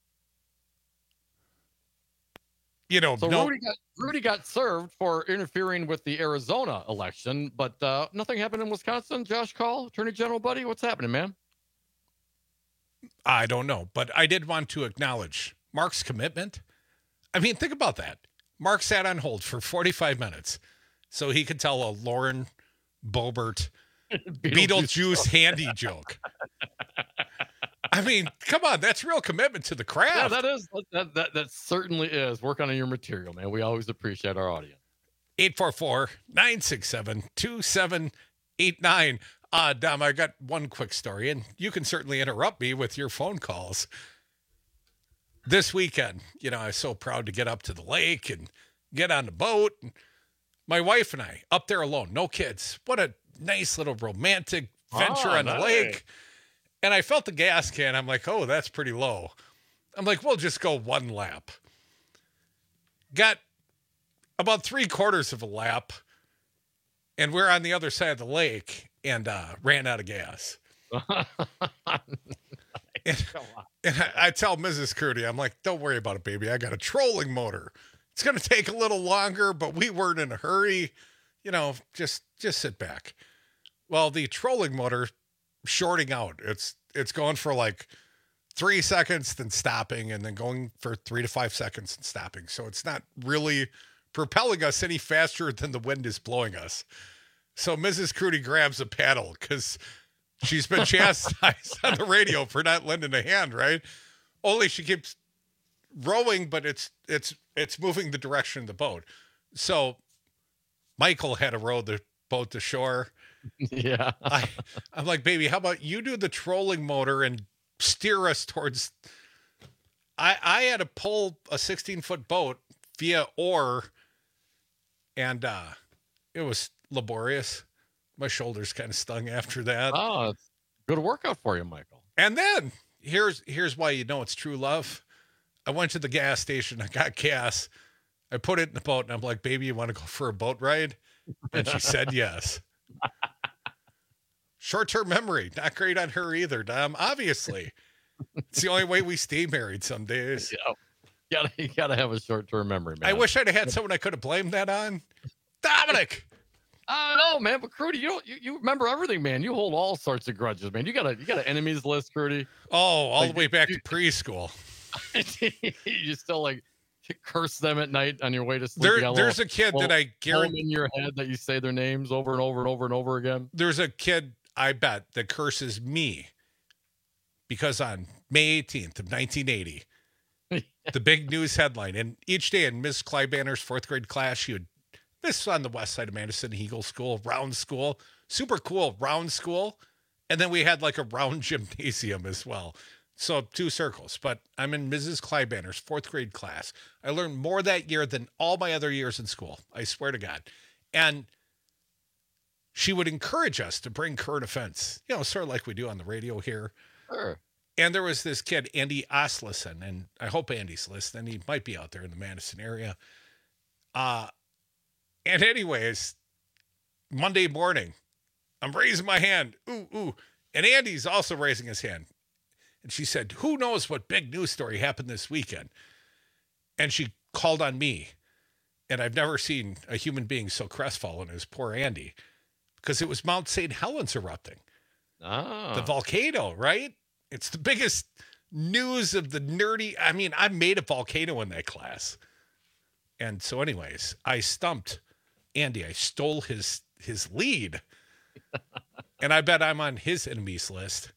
So Rudy got served for interfering with the Arizona election, but nothing happened in Wisconsin. Josh Call, Attorney General buddy, what's happening, man? I don't know, but I did want to acknowledge Mark's commitment. I mean, think about that. Mark sat on hold for 45 minutes so he could tell a Lauren Boebert Beetlejuice handy joke. I mean, come on, that's real commitment to the craft. Yeah, that certainly is. Work on your material, man. We always appreciate our audience. 844-967-2789. Dom, I got one quick story, and you can certainly interrupt me with your phone calls. This weekend, I was so proud to get up to the lake and get on the boat. And my wife and I, up there alone, no kids. What a nice little romantic venture on the lake. And I felt the gas can. I'm like, oh, that's pretty low. I'm like, we'll just go one lap. Got about 3/4 of a lap, and we're on the other side of the lake, and ran out of gas. And I tell Mrs. Crudy, I'm like, don't worry about it, baby. I got a trolling motor. It's going to take a little longer, but we weren't in a hurry. Just sit back. Well, the trolling motor shorting out. It's going for like 3 seconds, then stopping, and then going for 3 to 5 seconds and stopping. So it's not really propelling us any faster than the wind is blowing us. So Mrs. Crudy grabs a paddle because she's been chastised on the radio for not lending a hand, right? Only she keeps rowing, but it's moving the direction of the boat. So Michael had to row the boat to shore. Yeah. I'm like, baby, how about you do the trolling motor and steer us towards I had to pull a 16-foot boat via oar, and it was laborious. My shoulders kind of stung after that. Oh, it's a good workout for you, Michael. And then here's why you know it's true love. I went to the gas station. I got gas. I put it in the boat, and I'm like, baby, you want to go for a boat ride? And she said yes. Short-term memory. Not great on her either, Dom. Obviously. It's the only way we stay married some days. You gotta have a short-term memory, man. I wish I'd have had someone I could have blamed that on. Dominic! I don't know, man, but Crudy, you remember everything, man. You hold all sorts of grudges, man. You got an enemies list, Crudy. Oh, all the way back to preschool. You still like curse them at night on your way to sleep. There's a kid that I guarantee in your head that you say their names over and over and over and over again. There's a kid, I bet, that curses me because on May 18th of 1980, the big news headline, and each day in Ms. Kleibanner's fourth grade class, she would, this is on the west side of Madison, Eagle School, round school, super cool, round school. And then we had like a round gymnasium as well. So 2 circles, but I'm in Mrs. Kleibanner's fourth grade class. I learned more that year than all my other years in school. I swear to God. And she would encourage us to bring current events, sort of like we do on the radio here. Sure. And there was this kid, Andy Oslison, and I hope Andy's listening. He might be out there in the Madison area. And anyways, Monday morning, I'm raising my hand. Ooh, ooh. And Andy's also raising his hand. And she said, who knows what big news story happened this weekend? And she called on me. And I've never seen a human being so crestfallen as poor Andy. Because it was Mount St. Helens erupting. Oh. The volcano, right? It's the biggest news of the nerdy. I mean, I made a volcano in that class. And so anyways, I stumped Andy. I stole his lead. And I bet I'm on his enemies list.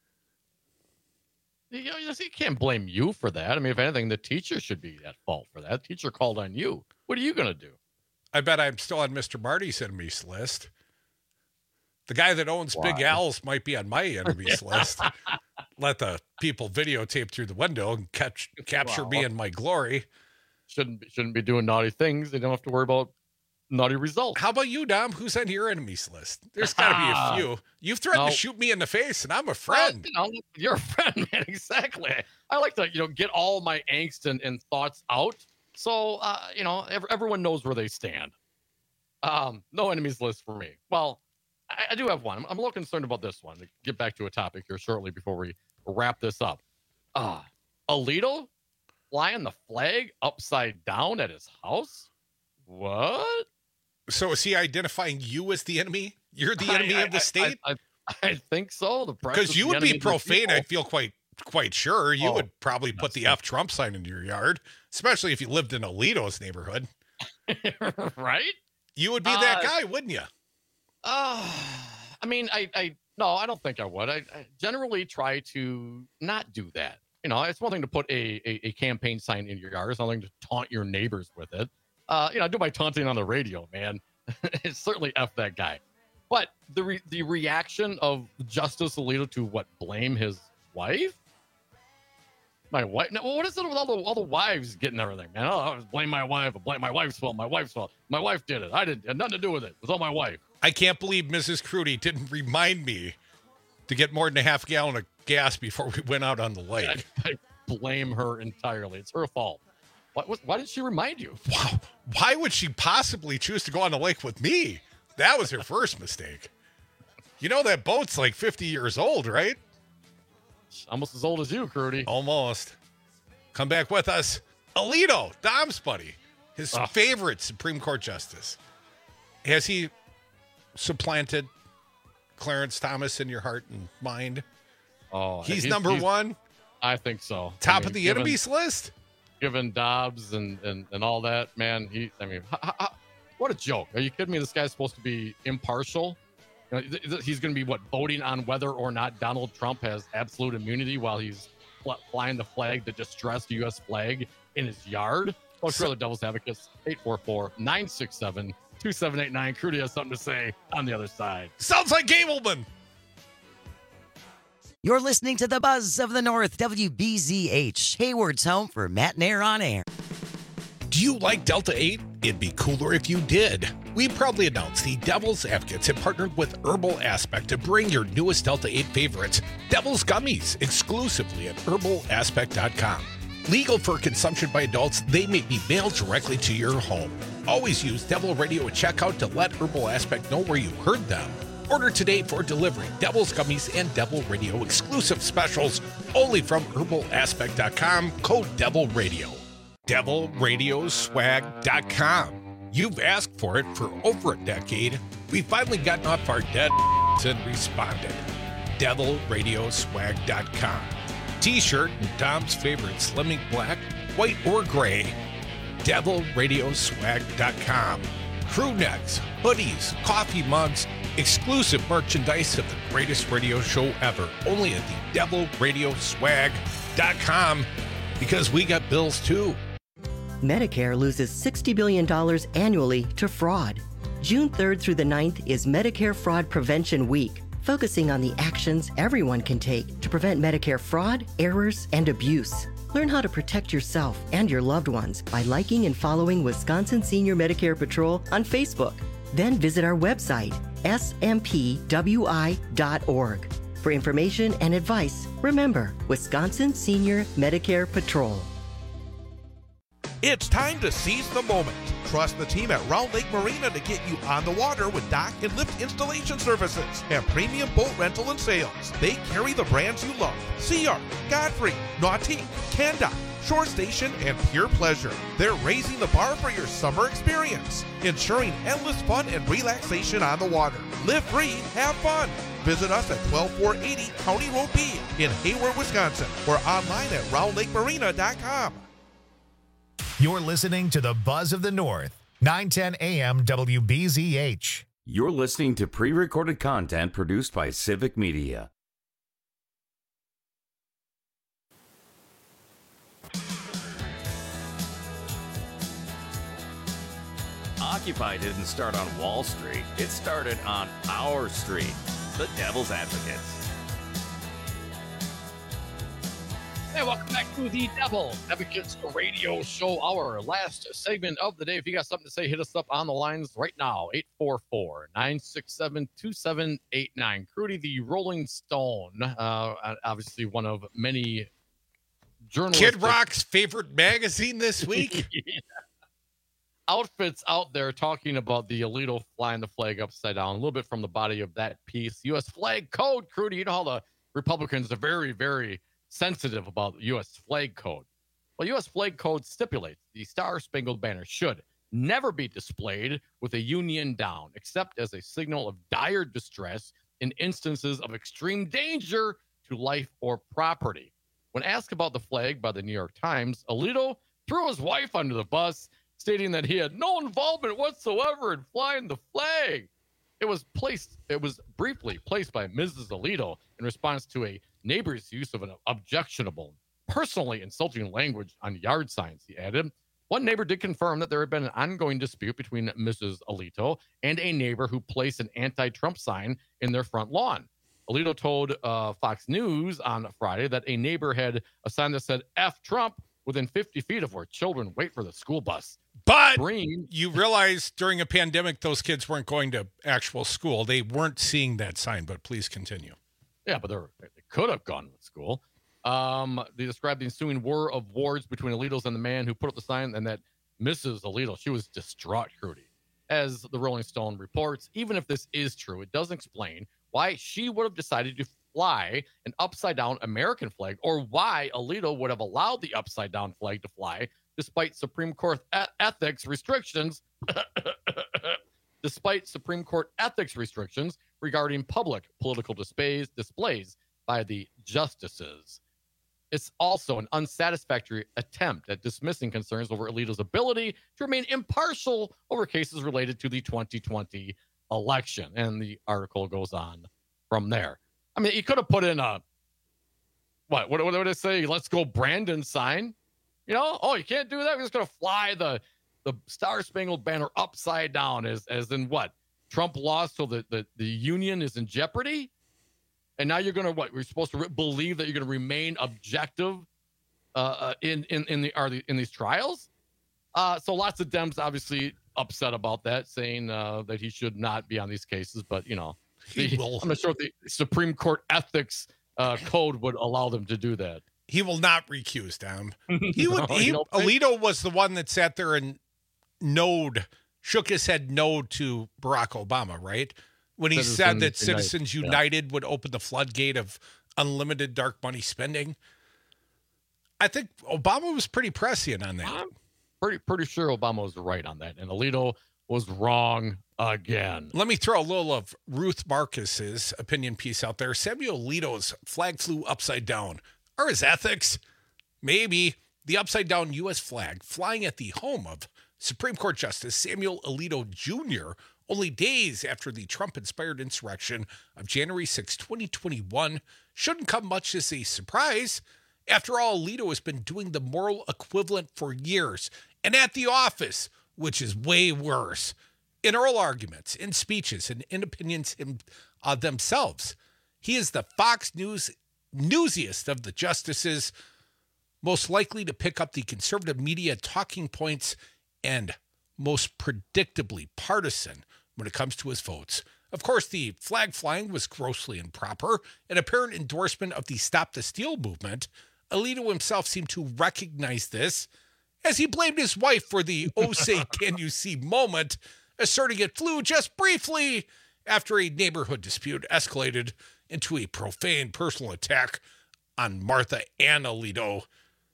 You can't blame you for that. I mean, if anything, the teacher should be at fault for that. The teacher called on you. What are you going to do? I bet I'm still on Mr. Marty's enemies list. The guy that owns Big Al's might be on my enemies list. Let the people videotape through the window and capture me in my glory. Shouldn't be doing naughty things. They don't have to worry about naughty results. How about you, Dom? Who's on your enemies list? There's got to be a few. You've threatened to shoot me in the face, and I'm a friend. You're a friend, man. Exactly. I like to, get all my angst and thoughts out. So, everyone knows where they stand. No enemies list for me. Well, I do have one. I'm a little concerned about this one. To get back to a topic here shortly before we wrap this up. Alito flying the flag upside down at his house? What? So is he identifying you as the enemy? You're the enemy of the state? I think so. Because you would be profane, I feel quite sure. You would probably put the F Trump sign in your yard, especially if you lived in Alito's neighborhood. Right? You would be that guy, wouldn't you? I mean, no, I don't think I would. I generally try to not do that. It's one thing to put a campaign sign in your yard. It's another thing to taunt your neighbors with it. I do my taunting on the radio, man. It's certainly F that guy. But the reaction of Justice Alito to blame his wife? My wife? No, what is it with all the wives getting everything, man? Oh, I blame my wife. I blame my wife's fault. My wife's fault. My wife did it. I didn't. It had nothing to do with it. It was all my wife. I can't believe Mrs. Crudy didn't remind me to get more than a half gallon of gas before we went out on the lake. I blame her entirely. It's her fault. Why did she remind you? Wow. Why would she possibly choose to go on the lake with me? That was her first mistake. That boat's like 50 years old, right? Almost as old as you, Crudy. Almost. Come back with us. Alito, Dom's buddy, his favorite Supreme Court justice. Has he supplanted Clarence Thomas in your heart and mind? Oh, he's number one? I think so. Top of the enemies list? Given Dobbs and all that, man, what a joke. Are you kidding me? This guy's supposed to be impartial. He's going to be voting on whether or not Donald Trump has absolute immunity while he's flying the flag, the distressed U.S. flag in his yard. Oh, sure, the Devil's Advocates, 844-967-2789. Crudy has something to say on the other side. Sounds like Gableman. You're listening to the Buzz of the North, WBZH, Hayward's home for Matt and Air on Air. Do you like Delta 8? It'd be cooler if you did. We proudly announce the Devil's Advocates have partnered with Herbal Aspect to bring your newest Delta 8 favorites, Devil's Gummies, exclusively at herbalaspect.com. Legal for consumption by adults, they may be mailed directly to your home. Always use Devil Radio at checkout to let Herbal Aspect know where you heard them. Order today for delivery. Devil's Gummies and Devil Radio exclusive specials only from herbalaspect.com, code Devil Radio. DevilRadioswag.com. You've asked for it for over a decade. We've finally gotten off our dead and responded. DevilRadioswag.com. T-shirt and Tom's favorite Slimming Black, white or gray. DevilRadioswag.com. Crew necks, hoodies, coffee mugs, exclusive merchandise of the greatest radio show ever. Only at the DevilRadioswag.com, because we got bills too. Medicare loses $60 billion annually to fraud. June 3rd through the 9th is Medicare Fraud Prevention Week, focusing on the actions everyone can take to prevent Medicare fraud, errors, and abuse. Learn how to protect yourself and your loved ones by liking and following Wisconsin Senior Medicare Patrol on Facebook. Then visit our website, smpwi.org. For information and advice, remember Wisconsin Senior Medicare Patrol. It's time to seize the moment. Trust the team at Round Lake Marina to get you on the water with dock and lift installation services and premium boat rental and sales. They carry the brands you love: Sea Arc, Godfrey, Nautique, Canda, Shore Station, and Pure Pleasure. They're raising the bar for your summer experience, ensuring endless fun and relaxation on the water. Live free, have fun. Visit us at 12480 County Road B in Hayward, Wisconsin, or online at roundlakemarina.com. You're listening to the Buzz of the North, 910 AM WBZH. You're listening to pre-recorded content produced by Civic Media. Occupy didn't start on Wall Street. It started on our street, the Devil's Advocates. Hey, welcome back to the Devil Advocates Radio Show, our last segment of the day. If you got something to say, hit us up on the lines right now, 844-967-2789. Crudy, the Rolling Stone, obviously one of many journalists. Kid Rock's favorite magazine this week. Yeah. Outfits out there talking about the Alito flying the flag upside down. A little bit from the body of that piece. U.S. flag code, Crudy. You know how the Republicans are very, very sensitive about U.S. flag code. Well, U.S. flag code stipulates the Star-Spangled Banner should never be displayed with a union down, except as a signal of dire distress in instances of extreme danger to life or property. When asked about the flag by the New York Times, Alito threw his wife under the bus, stating that he had no involvement whatsoever in flying the flag. It was briefly placed by Mrs. Alito in response to a neighbor's use of an objectionable, personally insulting language on yard signs, he added. One neighbor did confirm that there had been an ongoing dispute between Mrs. Alito and a neighbor who placed an anti-Trump sign in their front lawn. Alito told Fox News on Friday that a neighbor had a sign that said F Trump within 50 feet of where children wait for the school bus. But you realize during a pandemic, those kids weren't going to actual school. They weren't seeing that sign, but please continue. Yeah, but they could have gone to school. They described the ensuing war of words between Alito's and the man who put up the sign, and that Mrs. Alito, she was distraught, Crudy. As the Rolling Stone reports, even if this is true, it doesn't explain why she would have decided to fly an upside-down American flag, or why Alito would have allowed the upside-down flag to fly despite Supreme Court ethics restrictions regarding public political displays by the justices. It's also an unsatisfactory attempt at dismissing concerns over Alito's ability to remain impartial over cases related to the 2020 election. And the article goes on from there. I mean, you could have put in what would it say? Let's go Brandon sign. You know, oh, you can't do that. We're just going to fly the Star-Spangled Banner upside down as in what? Trump lost, so the union is in jeopardy? And now you're going to what? We're supposed to believe that you're going to remain objective in these trials. So lots of Dems obviously upset about that, saying that he should not be on these cases. But I'm not sure if the Supreme Court ethics code would allow them to do that. He will not recuse them. Alito was the one that sat there and shook his head no to Barack Obama, right? When he said that Citizens United would open the floodgate of unlimited dark money spending. I think Obama was pretty prescient on that. I'm pretty sure Obama was right on that, and Alito was wrong again. Let me throw a little of Ruth Marcus's opinion piece out there. Samuel Alito's flag flew upside down. Are his ethics? Maybe. The upside down U.S. flag flying at the home of Supreme Court Justice Samuel Alito Jr. only days after the Trump-inspired insurrection of January 6, 2021 shouldn't come much as a surprise. After all, Alito has been doing the moral equivalent for years, and at the office, which is way worse. In oral arguments, in speeches, and in opinions themselves, he is the Fox News newsiest of the justices, most likely to pick up the conservative media talking points, and most predictably partisan when it comes to his votes. Of course, the flag flying was grossly improper, an apparent endorsement of the Stop the Steal movement. Alito himself seemed to recognize this, as he blamed his wife for the "oh say can you see" moment, asserting it flew just briefly after a neighborhood dispute escalated into a profane personal attack on Martha Ann Alito.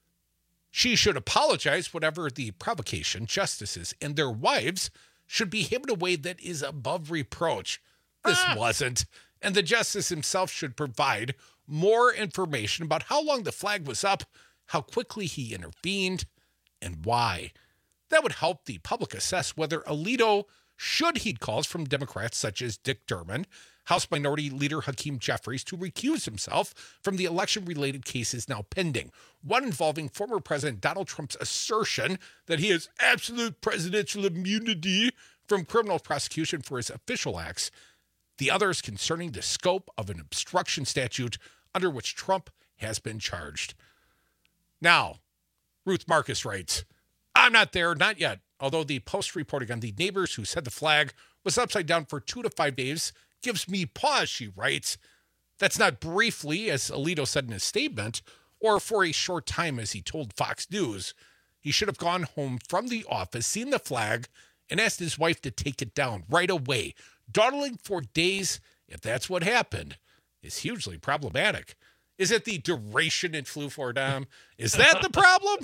She should apologize, whatever the provocation. Justices and their wives should behave in a way that is above reproach. This wasn't. And the justice himself should provide more information about how long the flag was up, how quickly he intervened, and why. That would help the public assess whether Alito should heed calls from Democrats such as Dick Durbin, House Minority Leader Hakeem Jeffries, to recuse himself from the election-related cases now pending, one involving former President Donald Trump's assertion that he has absolute presidential immunity from criminal prosecution for his official acts, the others concerning the scope of an obstruction statute under which Trump has been charged. Now, Ruth Marcus writes, I'm not there, not yet, although the Post reporting on the neighbors who said the flag was upside down for 2 to 5 days gives me pause, she writes. That's not briefly, as Alito said in his statement, or for a short time, as he told Fox News. He should have gone home from the office, seen the flag, and asked his wife to take it down right away. Dawdling for days, if that's what happened, is hugely problematic. Is it the duration it flew for, Dom? Is that the problem?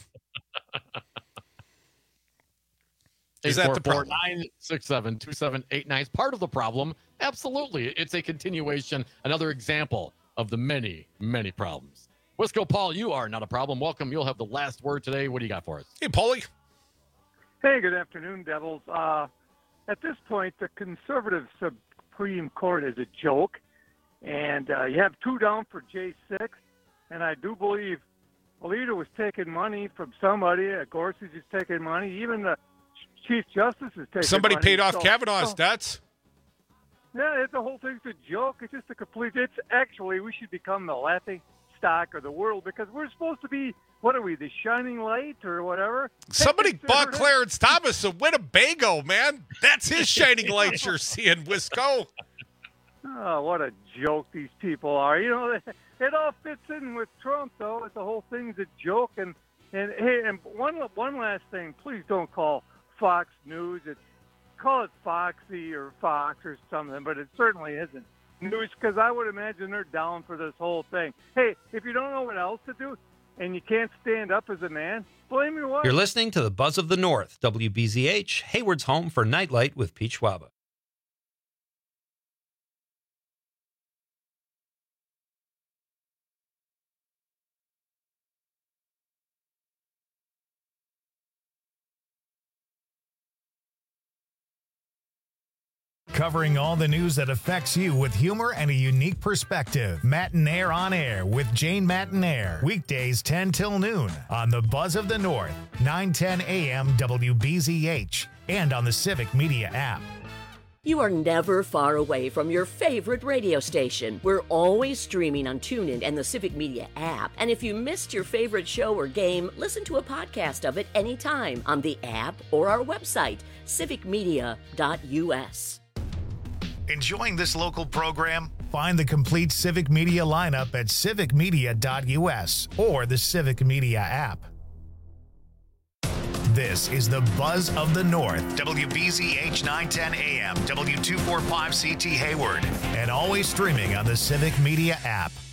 Is that the problem? 967-2789 is part of the problem. Absolutely. It's a continuation, another example of the many, many problems. Wisco Paul, you are not a problem. Welcome. You'll have the last word today. What do you got for us? Hey, Paulie. Hey, good afternoon, Devils. At this point, the conservative Supreme Court is a joke, and you have 2 down for J6, and I do believe Alito was taking money from somebody. Gorsuch is taking money. Even the Chief Justice is taking Somebody money. paid off Kavanaugh's debts. Yeah, the whole thing's a joke. It's just a complete. It's actually, we should become the laughing stock of the world because we're supposed to be, what are we, the shining light or whatever? Somebody bought Clarence Thomas a Winnebago, man. That's his shining lights you're seeing, Wisco. Oh, what a joke these people are. You know, it all fits in with Trump, though. The whole thing's a joke. And hey, and one last thing. Please don't call Fox News. Call it Foxy or Fox or something, but it certainly isn't news because I would imagine they're down for this whole thing. Hey, if you don't know what else to do and you can't stand up as a man, blame your wife. You're listening to the Buzz of the North, WBZH, Hayward's home for Nightlight with Pete Schwaba. Covering all the news that affects you with humor and a unique perspective. Matinaire on Air with Jane Matinaire. Weekdays 10 till noon on the Buzz of the North, 9:10 a.m. WBZH, and on the Civic Media app. You are never far away from your favorite radio station. We're always streaming on TuneIn and the Civic Media app. And if you missed your favorite show or game, listen to a podcast of it anytime on the app or our website, civicmedia.us. Enjoying this local program? Find the complete Civic Media lineup at civicmedia.us or the Civic Media app. This is the Buzz of the North, WBZH 910 AM, W245CT Hayward, and always streaming on the Civic Media app.